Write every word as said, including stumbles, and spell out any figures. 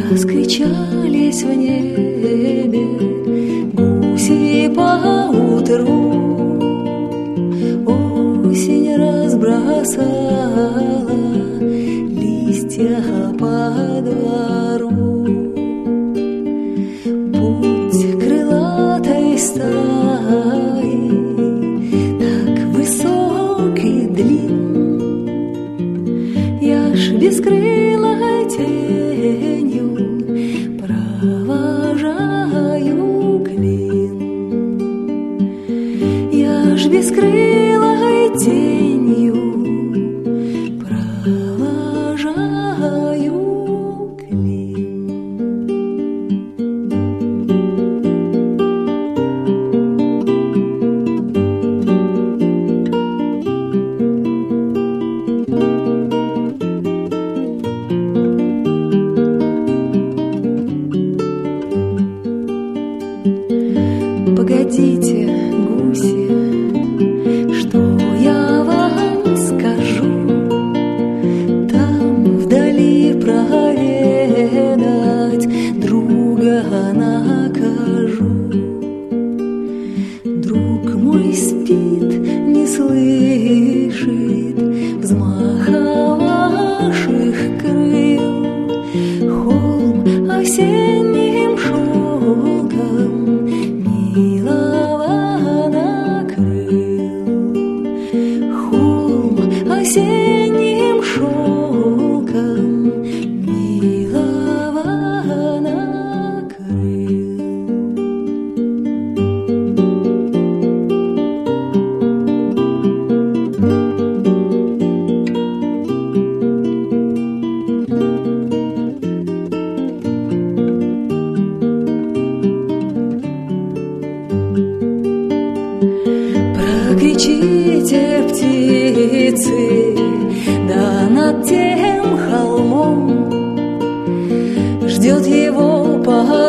Раскричались в небе гуси поутру, осень разбросала листья по двору. Путь крылатой стаи так высок и длин, я ж бескрылой тенью провожаю клин. Я ж бескрылой тенью провожаю клин. Погодите, гуси, что я вам скажу. Там вдали проведать друга накажу. Друг мой спит, не слышит взмаха ваших крыл. Холм осенним шелком милого накрыл. Холм осенним шелком милого накрыл. Прокричите, птицы, да над тем холмом ждет его по